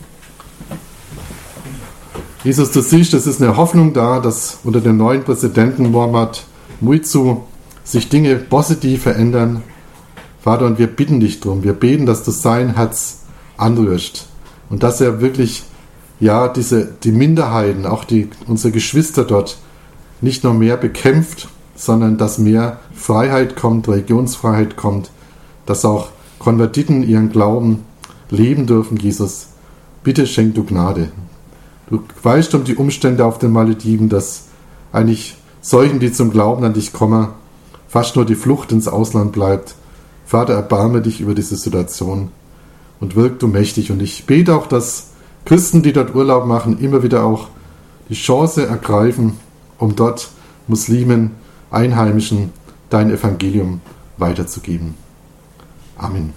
Jesus, du siehst, es ist eine Hoffnung da, dass unter dem neuen Präsidenten Mohammed Muizzu sich Dinge positiv verändern. Vater, und wir bitten dich darum, wir beten, dass du sein Herz anrührst und dass er wirklich, ja, diese, die Minderheiten, auch die, unsere Geschwister dort, nicht nur mehr bekämpft, sondern dass mehr Freiheit kommt, Religionsfreiheit kommt, dass auch Konvertiten ihren Glauben leben dürfen, Jesus. Bitte schenk du Gnade. Du weißt um die Umstände auf den Malediven, dass eigentlich solchen, die zum Glauben an dich kommen, fast nur die Flucht ins Ausland bleibt. Vater, erbarme dich über diese Situation und wirk du mächtig. Und ich bete auch, dass Christen, die dort Urlaub machen, immer wieder auch die Chance ergreifen, um dort Muslimen, Einheimischen dein Evangelium weiterzugeben. Amen.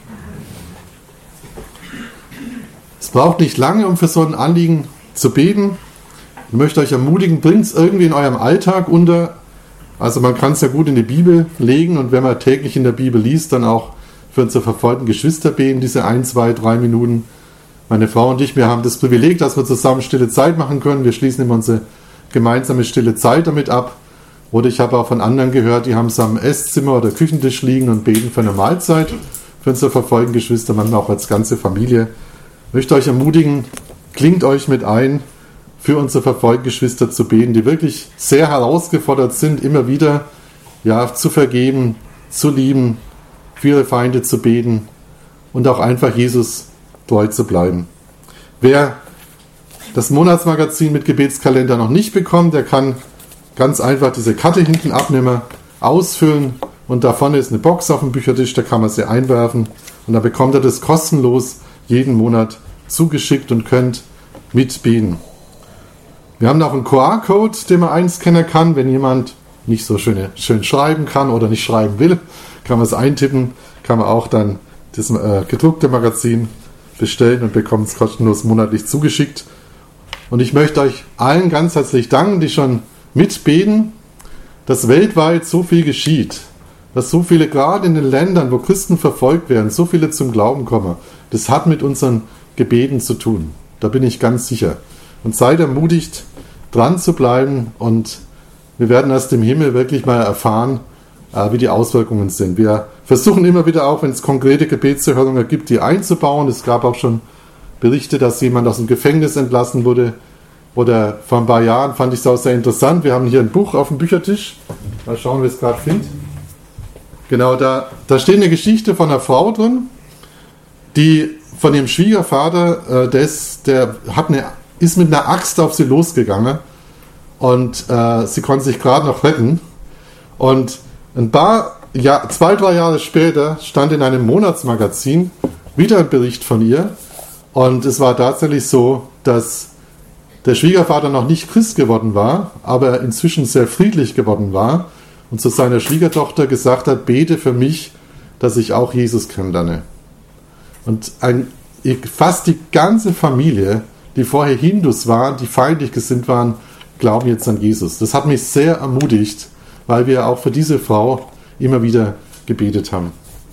Es braucht nicht lange, um für so ein Anliegen zu beten. Ich möchte euch ermutigen, bringt es irgendwie in eurem Alltag unter. Also man kann es ja gut in die Bibel legen und wenn man täglich in der Bibel liest, dann auch für unsere verfolgten Geschwister beten, diese ein, zwei, drei Minuten. Meine Frau und ich, wir haben das Privileg, dass wir zusammen stille Zeit machen können. Wir schließen immer unsere gemeinsame stille Zeit damit ab. Oder ich habe auch von anderen gehört, die haben es am Esszimmer oder Küchentisch liegen und beten für eine Mahlzeit für unsere verfolgten Geschwister, manchmal auch als ganze Familie. Ich möchte euch ermutigen, klingt euch mit ein, für unsere verfolgten Geschwister zu beten, die wirklich sehr herausgefordert sind, immer wieder ja, zu vergeben, zu lieben, für ihre Feinde zu beten und auch einfach Jesus treu zu bleiben. Wer das Monatsmagazin mit Gebetskalender noch nicht bekommt, der kann ganz einfach diese Karte hinten abnehmen, ausfüllen und da vorne ist eine Box auf dem Büchertisch, da kann man sie einwerfen und dann bekommt er das kostenlos jeden Monat zugeschickt und könnt mitbeten. Wir haben auch einen Q R-Code, den man einscannen kann, wenn jemand nicht so schön, schön schreiben kann oder nicht schreiben will, kann man es eintippen, kann man auch dann das äh, gedruckte Magazin bestellen und bekommt es kostenlos monatlich zugeschickt. Und ich möchte euch allen ganz herzlich danken, die schon mitbeten, dass weltweit so viel geschieht, dass so viele, gerade in den Ländern, wo Christen verfolgt werden, so viele zum Glauben kommen. Das hat mit unseren Gebeten zu tun. Da bin ich ganz sicher. Und seid ermutigt, dran zu bleiben und wir werden erst im Himmel wirklich mal erfahren, wie die Auswirkungen sind. Wir versuchen immer wieder auch, wenn es konkrete Gebetserhörungen gibt, die einzubauen. Es gab auch schon Berichte, dass jemand aus dem Gefängnis entlassen wurde. Oder vor ein paar Jahren fand ich es auch sehr interessant. Wir haben hier ein Buch auf dem Büchertisch. Mal schauen, wie ich es gerade finde. Genau, da, da steht eine Geschichte von einer Frau drin, die von ihrem Schwiegervater, äh, der, ist, der hat eine, ist mit einer Axt auf sie losgegangen und äh, sie konnte sich gerade noch retten. Und ein paar, ja, zwei, drei Jahre später stand in einem Monatsmagazin wieder ein Bericht von ihr. Und es war tatsächlich so, dass der Schwiegervater noch nicht Christ geworden war, aber inzwischen sehr friedlich geworden war und zu seiner Schwiegertochter gesagt hat, bete für mich, dass ich auch Jesus kennenlerne. Und ein, fast die ganze Familie, die vorher Hindus waren, die feindlich gesinnt waren, glauben jetzt an Jesus. Das hat mich sehr ermutigt, weil wir auch für diese Frau immer wieder gebetet haben.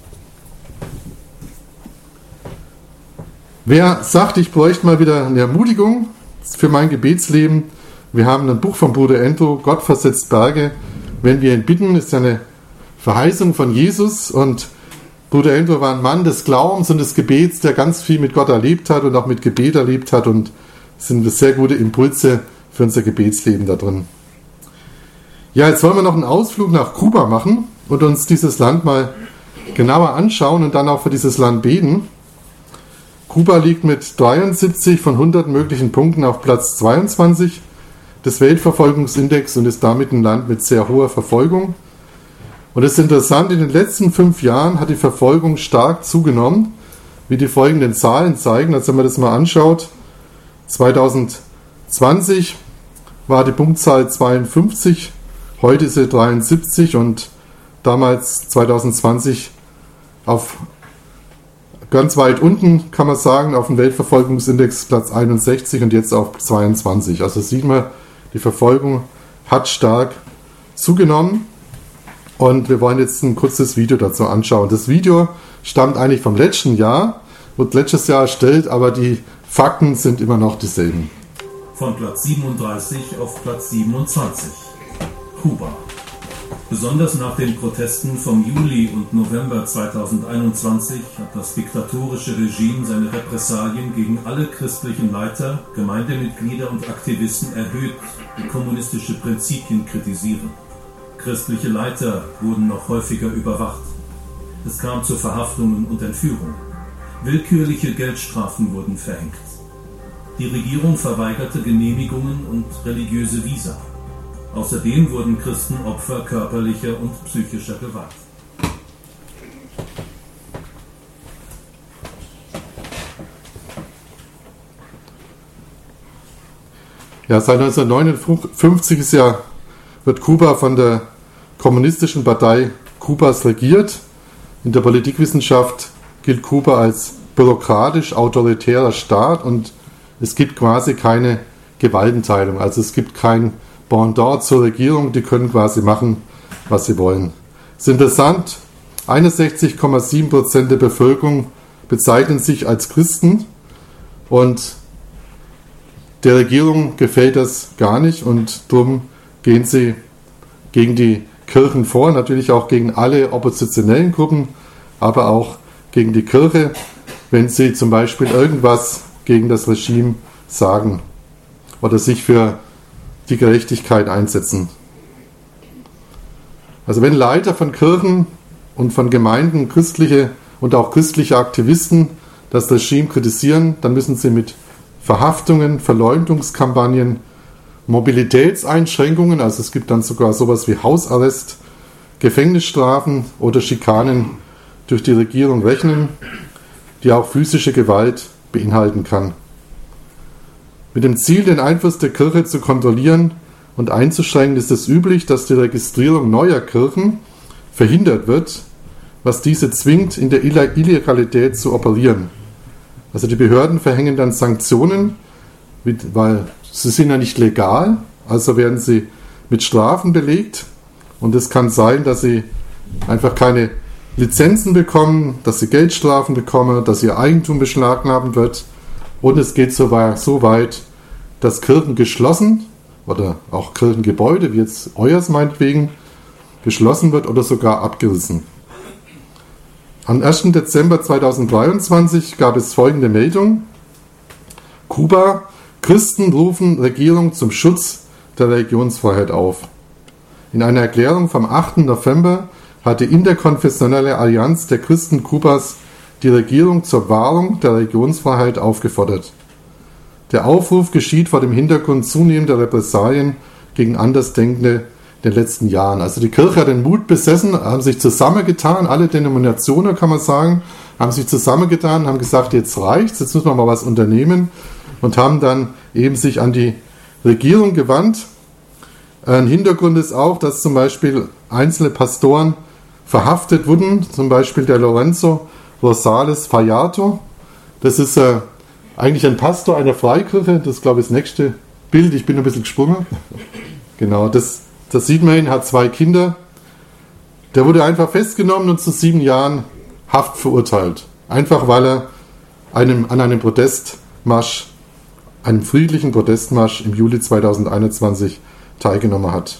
Wer sagt, ich bräuchte mal wieder eine Ermutigung für mein Gebetsleben? Wir haben ein Buch vom Bruder Andrew, Gott versetzt Berge. Wenn wir ihn bitten, ist eine Verheißung von Jesus. Und Bruder Andrew war ein Mann des Glaubens und des Gebets, der ganz viel mit Gott erlebt hat und auch mit Gebet erlebt hat. Und es sind sehr gute Impulse für unser Gebetsleben da drin. Ja, jetzt wollen wir noch einen Ausflug nach Kuba machen und uns dieses Land mal genauer anschauen und dann auch für dieses Land beten. Kuba liegt mit dreiundsiebzig von hundert möglichen Punkten auf Platz zweiundzwanzig des Weltverfolgungsindex und ist damit ein Land mit sehr hoher Verfolgung. Und es ist interessant, in den letzten fünf Jahren hat die Verfolgung stark zugenommen, wie die folgenden Zahlen zeigen. Also wenn man das mal anschaut, zweitausendzwanzig war die Punktzahl zweiundfünfzig, heute ist sie dreiundsiebzig und damals zweitausendzwanzig auf ganz weit unten, kann man sagen, auf dem Weltverfolgungsindex Platz einundsechzig und jetzt auf zweiundzwanzig. Also sieht man, die Verfolgung hat stark zugenommen und wir wollen jetzt ein kurzes Video dazu anschauen. Das Video stammt eigentlich vom letzten Jahr, wurde letztes Jahr erstellt, aber die Fakten sind immer noch dieselben. Von Platz siebenunddreißig auf Platz siebenundzwanzig. Kuba. Besonders nach den Protesten vom Juli und November zweitausendeinundzwanzig hat das diktatorische Regime seine Repressalien gegen alle christlichen Leiter, Gemeindemitglieder und Aktivisten erhöht, die kommunistische Prinzipien kritisieren. Christliche Leiter wurden noch häufiger überwacht. Es kam zu Verhaftungen und Entführungen. Willkürliche Geldstrafen wurden verhängt. Die Regierung verweigerte Genehmigungen und religiöse Visa. Außerdem wurden Christen Opfer körperlicher und psychischer Gewalt. Ja, seit neunzehnhundertneunundfünfzig ist ja, wird Kuba von der Kommunistischen Partei Kubas regiert. In der Politikwissenschaft gilt Kuba als bürokratisch-autoritärer Staat und es gibt quasi keine Gewaltenteilung. Also es gibt kein Pendant zur Regierung, die können quasi machen, was sie wollen. Es ist interessant, einundsechzig Komma sieben Prozent der Bevölkerung bezeichnen sich als Christen und der Regierung gefällt das gar nicht und darum gehen sie gegen die Kirchen vor, natürlich auch gegen alle oppositionellen Gruppen, aber auch gegen die Kirche, wenn sie zum Beispiel irgendwas gegen das Regime sagen oder sich für die Gerechtigkeit einsetzen. Also wenn Leiter von Kirchen und von Gemeinden, christliche und auch christliche Aktivisten das Regime kritisieren, dann müssen sie mit Verhaftungen, Verleumdungskampagnen, Mobilitätseinschränkungen, also es gibt dann sogar sowas wie Hausarrest, Gefängnisstrafen oder Schikanen durch die Regierung rechnen, die auch physische Gewalt beinhalten kann. Mit dem Ziel, den Einfluss der Kirche zu kontrollieren und einzuschränken, ist es üblich, dass die Registrierung neuer Kirchen verhindert wird, was diese zwingt, in der Illegalität zu operieren. Also die Behörden verhängen dann Sanktionen, weil sie sind ja nicht legal, also werden sie mit Strafen belegt und es kann sein, dass sie einfach keine Lizenzen bekommen, dass sie Geldstrafen bekommen, dass ihr Eigentum beschlagnahmt wird. Und es geht so weit, dass Kirchen geschlossen oder auch Kirchengebäude, wie jetzt euers meinetwegen, geschlossen wird oder sogar abgerissen. Am ersten Dezember zweitausenddreiundzwanzig gab es folgende Meldung. Kuba, Christen rufen Regierung zum Schutz der Religionsfreiheit auf. In einer Erklärung vom achten November hat die Interkonfessionelle Allianz der Christen Kubas die Regierung zur Wahrung der Religionsfreiheit aufgefordert. Der Aufruf geschieht vor dem Hintergrund zunehmender Repressalien gegen Andersdenkende in den letzten Jahren. Also die Kirche hat den Mut besessen, haben sich zusammengetan, alle Denominationen kann man sagen, haben sich zusammengetan, haben gesagt, jetzt reicht's, jetzt müssen wir mal was unternehmen und haben dann eben sich an die Regierung gewandt. Ein Hintergrund ist auch, dass zum Beispiel einzelne Pastoren verhaftet wurden, zum Beispiel der Lorenzo Rosales Fajardo. Das ist äh, eigentlich ein Pastor einer Freikirche, das ist, glaube ich, das nächste Bild, ich bin ein bisschen gesprungen. Genau, das, das sieht man ihn, hat zwei Kinder. Der wurde einfach festgenommen und zu sieben Jahren Haft verurteilt. Einfach weil er einem, an einem Protestmarsch, einem friedlichen Protestmarsch im Juli zweitausendeinundzwanzig teilgenommen hat.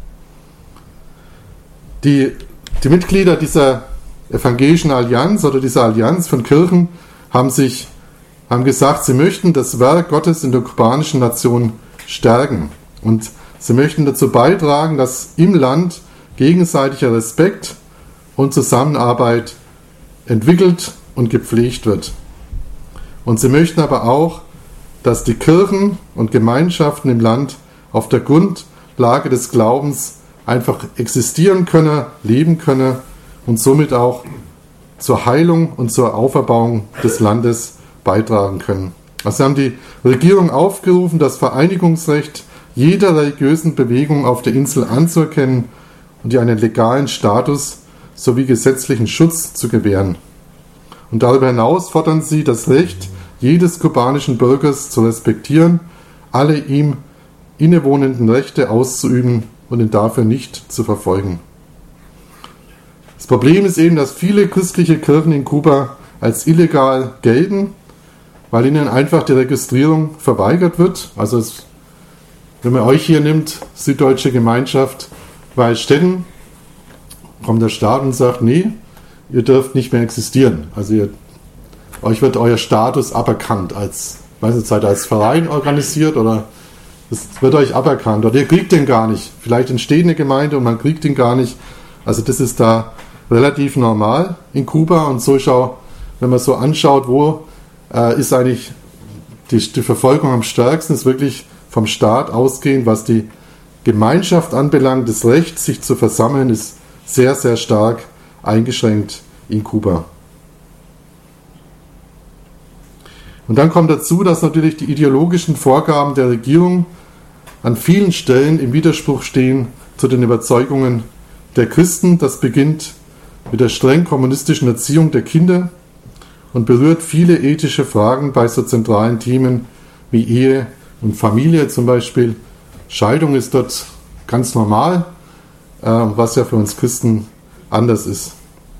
Die, die Mitglieder dieser evangelischen Allianz oder dieser Allianz von Kirchen haben sich haben gesagt, sie möchten das Werk Gottes in der kubanischen Nation stärken und sie möchten dazu beitragen, dass im Land gegenseitiger Respekt und Zusammenarbeit entwickelt und gepflegt wird. Und sie möchten aber auch, dass die Kirchen und Gemeinschaften im Land auf der Grundlage des Glaubens einfach existieren können, leben können und somit auch zur Heilung und zur Auferbauung des Landes beitragen können. Also haben die Regierung aufgerufen, das Vereinigungsrecht jeder religiösen Bewegung auf der Insel anzuerkennen und ihr einen legalen Status sowie gesetzlichen Schutz zu gewähren. Und darüber hinaus fordern sie das Recht jedes kubanischen Bürgers zu respektieren, alle ihm innewohnenden Rechte auszuüben und ihn dafür nicht zu verfolgen. Das Problem ist eben, dass viele christliche Kirchen in Kuba als illegal gelten, weil ihnen einfach die Registrierung verweigert wird. Also es, wenn man euch hier nimmt, Süddeutsche Gemeinschaft Waldstätten, kommt der Staat und sagt, nee, ihr dürft nicht mehr existieren. Also ihr, euch wird euer Status aberkannt als, weiß nicht, seid ihr als Verein organisiert oder es wird euch aberkannt oder ihr kriegt den gar nicht. Vielleicht entsteht eine Gemeinde und man kriegt ihn gar nicht. Also das ist da relativ normal in Kuba und so schau, wenn man so anschaut, wo äh, ist eigentlich die, die Verfolgung am stärksten, ist wirklich vom Staat ausgehend, was die Gemeinschaft anbelangt. Das Recht, sich zu versammeln, ist sehr, sehr stark eingeschränkt in Kuba. Und dann kommt dazu, dass natürlich die ideologischen Vorgaben der Regierung an vielen Stellen im Widerspruch stehen zu den Überzeugungen der Christen. Das beginnt mit der streng kommunistischen Erziehung der Kinder und berührt viele ethische Fragen bei so zentralen Themen wie Ehe und Familie zum Beispiel. Scheidung ist dort ganz normal, was ja für uns Christen anders ist.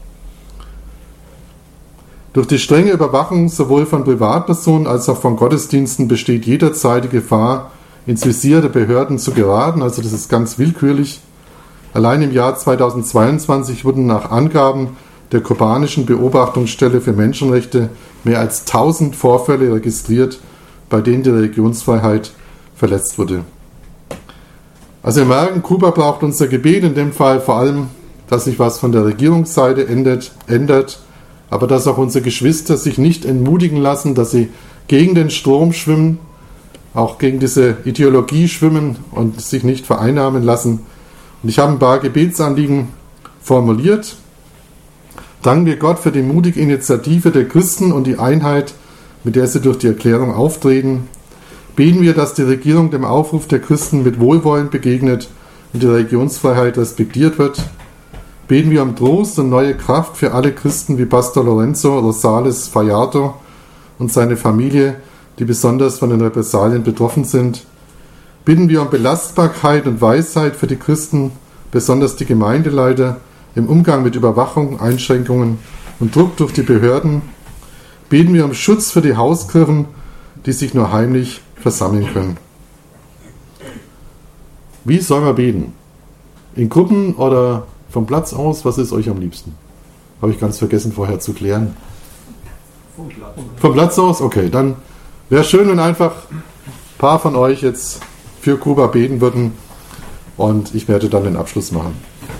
Durch die strenge Überwachung sowohl von Privatpersonen als auch von Gottesdiensten besteht jederzeit die Gefahr, ins Visier der Behörden zu geraten. Also das ist ganz willkürlich. Allein im Jahr zweitausendzweiundzwanzig wurden nach Angaben der kubanischen Beobachtungsstelle für Menschenrechte mehr als tausend Vorfälle registriert, bei denen die Religionsfreiheit verletzt wurde. Also wir merken, Kuba braucht unser Gebet, in dem Fall vor allem, dass sich was von der Regierungsseite ändert, ändert, aber dass auch unsere Geschwister sich nicht entmutigen lassen, dass sie gegen den Strom schwimmen, auch gegen diese Ideologie schwimmen und sich nicht vereinnahmen lassen. Und ich habe ein paar Gebetsanliegen formuliert. Danken wir Gott für die mutige Initiative der Christen und die Einheit, mit der sie durch die Erklärung auftreten. Beten wir, dass die Regierung dem Aufruf der Christen mit Wohlwollen begegnet und die Religionsfreiheit respektiert wird. Beten wir um Trost und neue Kraft für alle Christen wie Pastor Lorenzo Rosales Fajardo und seine Familie, die besonders von den Repressalien betroffen sind. Bitten wir um Belastbarkeit und Weisheit für die Christen, besonders die Gemeindeleiter, im Umgang mit Überwachung, Einschränkungen und Druck durch die Behörden. Beten wir um Schutz für die Hauskirchen, die sich nur heimlich versammeln können. Wie soll man beten? In Gruppen oder vom Platz aus? Was ist euch am liebsten? Habe ich ganz vergessen vorher zu klären. Vom Platz, vom Platz aus? Okay, dann wäre schön, wenn einfach ein paar von euch jetzt für Kuba beten würden und ich werde dann den Abschluss machen.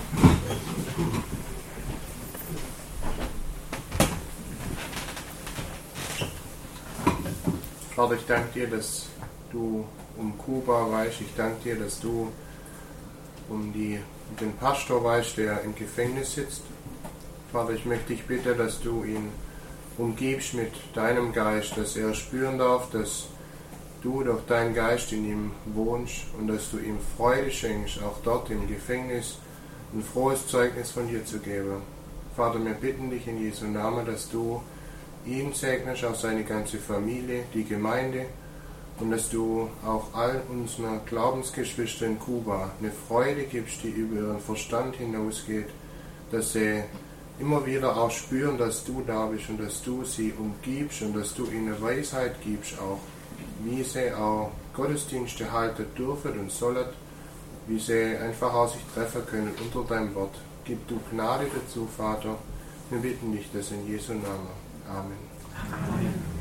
Vater, ich danke dir, dass du um Kuba weißt. Ich danke dir, dass du um, die, um den Pastor weißt, der im Gefängnis sitzt. Vater, ich möchte dich bitten, dass du ihn umgibst mit deinem Geist, dass er spüren darf, dass du durch deinen Geist in ihm wohnst und dass du ihm Freude schenkst, auch dort im Gefängnis, ein frohes Zeugnis von dir zu geben. Vater, wir bitten dich in Jesu Namen, dass du ihn segnest, auch seine ganze Familie, die Gemeinde, und dass du auch all unseren Glaubensgeschwistern in Kuba eine Freude gibst, die über ihren Verstand hinausgeht, dass sie immer wieder auch spüren, dass du da bist und dass du sie umgibst und dass du ihnen Weisheit gibst, auch wie sie auch Gottesdienste halten dürfen und sollen, wie sie einfach auch sich treffen können unter deinem Wort. Gib du Gnade dazu, Vater. Wir bitten dich das in Jesu Namen. Amen. Amen.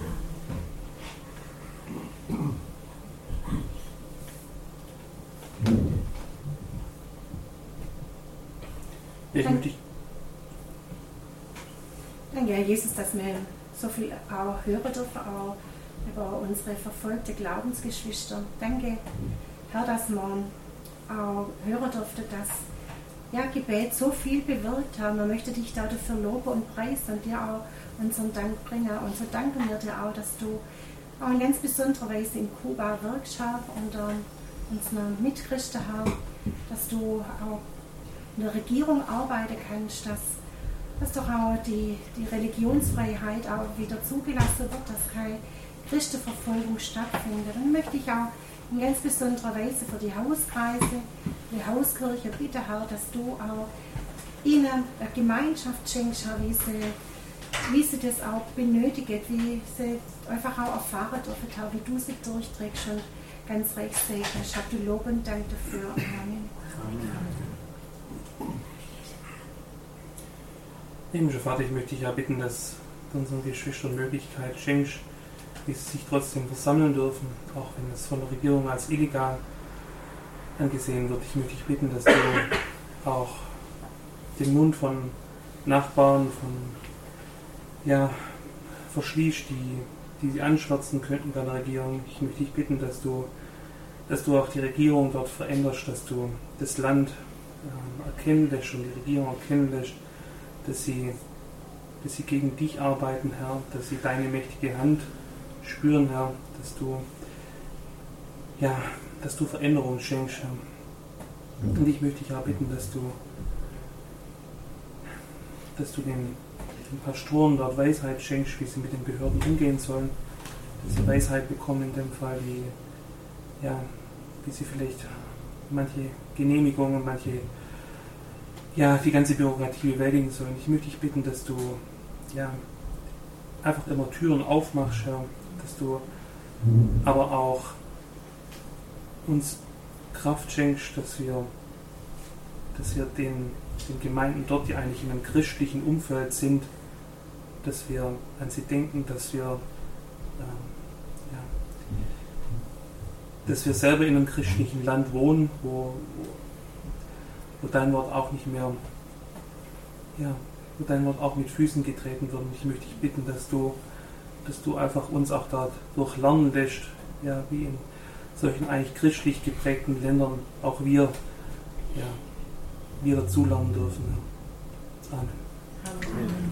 Ich möchte Danke, Herr Jesus, dass wir so viel auch hören dürfen, auch über unsere verfolgte Glaubensgeschwister. Danke, Herr, dass wir auch hören durften, dass ja, Gebet so viel bewirkt hat. Man möchte dich da dafür loben und preisen und dir auch unseren Dank bringen. Und so danken wir dir auch, dass du auch in ganz besonderer Weise in Kuba wirkst, Herr, und äh, unsere Mitchristen, Herr, dass du auch in der Regierung arbeiten kannst, dass, dass doch auch die, die Religionsfreiheit auch wieder zugelassen wird, dass keine Christenverfolgung stattfindet. Und möchte ich auch in ganz besonderer Weise für die Hauskreise, die Hauskirche bitten, Herr, dass du auch ihnen eine Gemeinschaft schenkst, Herr, wie sie, wie sie das auch benötigen, wie sie einfach auch erfahren dürfen, Herr, wie du sie durchträgst und ganz recht segnest. Ich habe dir Lob und Dank dafür. Amen. Amen. Himmlischer Vater, ich möchte dich ja bitten, dass du unseren Geschwistern Möglichkeit schenkst, wie sie sich trotzdem versammeln dürfen, auch wenn es von der Regierung als illegal angesehen wird. Ich möchte dich bitten, dass du auch den Mund von Nachbarn, von ja, verschließt, die, die sie anschwärzen könnten bei der Regierung. Ich möchte dich bitten, dass du, dass du auch die Regierung dort veränderst, dass du das Land äh, erkennen lässt und die Regierung erkennen lässt, dass sie, dass sie gegen dich arbeiten, Herr, dass sie deine mächtige Hand spüren, Herr, dass du, ja, dass du Veränderungen schenkst, Herr. Und ich möchte dich auch bitten, dass du, dass du den, den Pastoren dort Weisheit schenkst, wie sie mit den Behörden umgehen sollen, dass sie Weisheit bekommen in dem Fall, wie, ja, wie sie vielleicht manche Genehmigungen, manche ja, die ganze Bürokratie bewältigen sollen. Ich möchte dich bitten, dass du ja, einfach immer Türen aufmachst, Herr, dass du aber auch uns Kraft schenkst, dass wir, dass wir den, den Gemeinden dort, die eigentlich in einem christlichen Umfeld sind, dass wir an sie denken, dass wir, ähm, ja, dass wir selber in einem christlichen Land wohnen, wo, wo wo dein Wort auch nicht mehr, ja, wo dein Wort auch mit Füßen getreten wird. Und ich möchte dich bitten, dass du, dass du einfach uns auch dadurch lernen lässt, ja, wie in solchen eigentlich christlich geprägten Ländern auch wir, ja, wir dazulernen dürfen. Amen. Amen.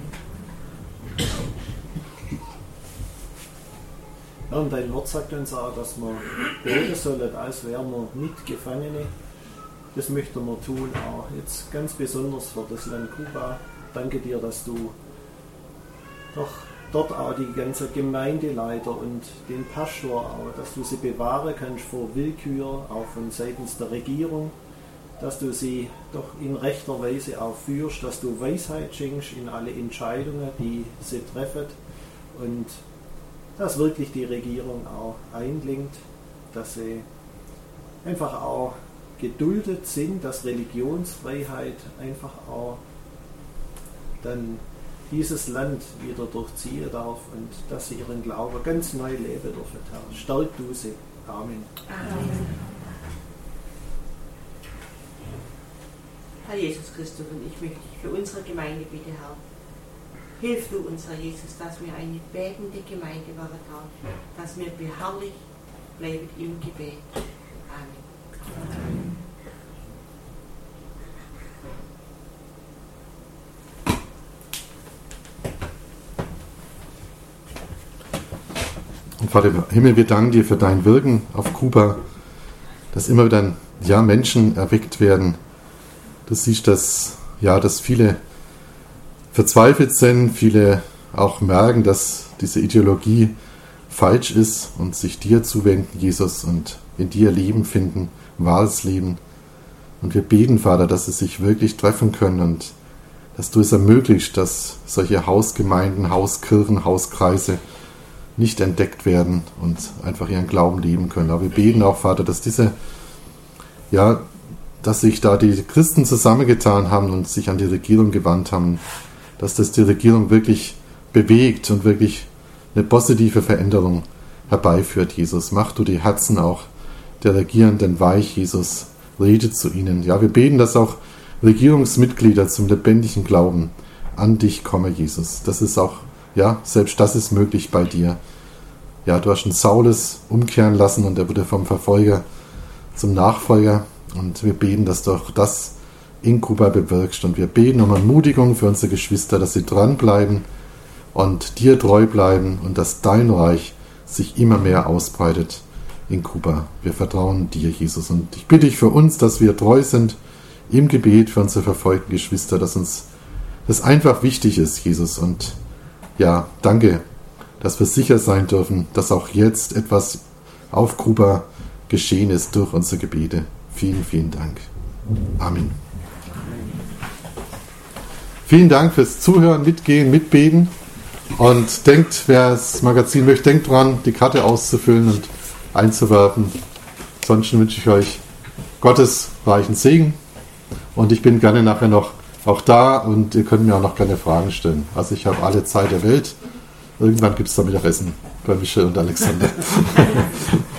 Ja, und dein Wort sagt uns auch, dass wir beten sollen, als wären wir Mitgefangene. Das möchten wir tun, auch jetzt ganz besonders für das Land Kuba. Danke dir, dass du doch dort auch die ganze Gemeindeleiter und den Pastor auch, dass du sie bewahren kannst vor Willkür, auch von seitens der Regierung, dass du sie doch in rechter Weise auch führst, dass du Weisheit schenkst in alle Entscheidungen, die sie treffen und dass wirklich die Regierung auch einlenkt, dass sie einfach auch geduldet sind, dass Religionsfreiheit einfach auch dann dieses Land wieder durchziehen darf und dass sie ihren Glauben ganz neu leben dürfen. Herr, stärk du sie. Amen. Amen. Herr Jesus Christus, und ich möchte dich für unsere Gemeinde bitten, Herr. Hilf du uns, Herr Jesus, dass wir eine betende Gemeinde werden, Herr, dass wir beharrlich bleiben im Gebet. Amen. Amen. Und Vater im Himmel, wir danken dir für dein Wirken auf Kuba, dass immer wieder ja, Menschen erweckt werden, Du siehst, dass, ja, dass viele verzweifelt sind, viele auch merken, dass diese Ideologie falsch ist und sich dir zuwenden, Jesus, und in dir Leben finden, wahres Leben. Und wir beten, Vater, dass sie sich wirklich treffen können und dass du es ermöglicht, dass solche Hausgemeinden, Hauskirchen, Hauskreise nicht entdeckt werden und einfach ihren Glauben leben können. Aber wir beten auch, Vater, dass diese, ja, dass sich da die Christen zusammengetan haben und sich an die Regierung gewandt haben, dass das die Regierung wirklich bewegt und wirklich eine positive Veränderung herbeiführt, Jesus. Mach du die Herzen auch der Regierenden weich, Jesus. Rede zu ihnen. Ja, wir beten, dass auch Regierungsmitglieder zum lebendigen Glauben an dich kommen, Jesus. Das ist auch, ja, selbst das ist möglich bei dir. Ja, du hast einen Saulus umkehren lassen und er wurde vom Verfolger zum Nachfolger. Und wir beten, dass du auch das in Kuba bewirkst. Und wir beten um Ermutigung für unsere Geschwister, dass sie dranbleiben und dir treu bleiben und dass dein Reich sich immer mehr ausbreitet in Kuba. Wir vertrauen dir, Jesus. Und ich bitte dich für uns, dass wir treu sind im Gebet für unsere verfolgten Geschwister, dass uns das einfach wichtig ist, Jesus. Und ja, danke, dass wir sicher sein dürfen, dass auch jetzt etwas auf Kuba geschehen ist durch unsere Gebete. Vielen, vielen Dank. Amen. Vielen Dank fürs Zuhören, Mitgehen, Mitbeten. Und denkt, wer das Magazin möchte, denkt dran, die Karte auszufüllen und einzuwerfen. Ansonsten wünsche ich euch Gottes reichen Segen. Und ich bin gerne nachher noch auch da und ihr könnt mir auch noch gerne Fragen stellen. Also ich habe alle Zeit der Welt. Irgendwann gibt es da Mittagessen bei Michel und Alexander.